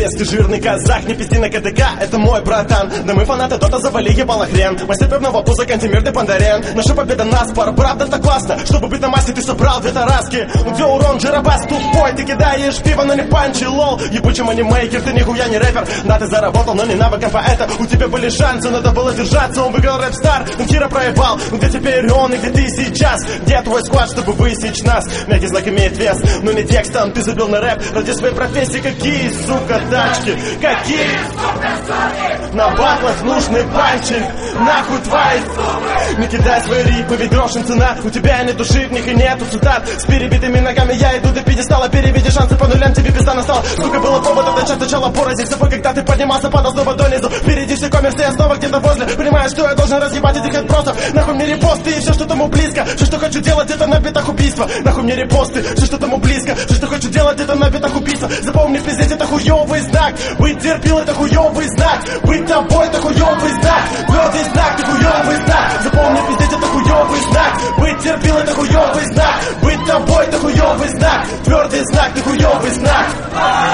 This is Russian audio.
пиздец, ты жирный казах, не пизди на КДК, это мой братан. Да мы фанаты Дота, завали ебало хрен. Мастер пивного пуза, антимир, ты пандарен. Наша победа наспор, правда это классно. Чтобы быть на массе, ты собрал две тараски. Где урон, Джерабас тупой, ты кидаешь пиво, но не панчи, лол. Ебучий манимейкер, ты нихуя не рэпер. Да, ты заработал, но не навыком поэта. У тебя были шансы, надо было держаться. Он выиграл рэп-стар, но Кира проебал. Ну где теперь он и где ты сейчас? Где твой склад, чтобы высечь нас? Мягкий знак имеет вес, но не текстом. Ты забил на рэп ради своей профессии. Какие, сука, тачки? Какие, сука, суки? На батлах нужный пальчик. Нахуй твои зубы. Не кидай свои рифмы, ведь грошин цена. У тебя нет души, в них и нету цитат. С перебитыми ногами я иду до пьедестала. Переведи шансы по нулям, тебе пизда настала. Сука, было поводом начать сначала порознь с тобой, когда ты поднимался, падал снова донизу. Впереди все коммерсы, я снова где-то возле. Понимаешь, что я должен разъебать этих отбросов. Нахуй мне репосты и все, что тому близко. Все, что хочу делать, это на битах убийства. Нахуй мне репосты, все, что тому близко. Все, что хочу делать, это на битах убийства. Запомни, пиздец, это хуёвый знак. Быть терпил, это хуёвый знак. Быть тобой, это хуёвый знак. Твердый знак, ты хуёвый знак.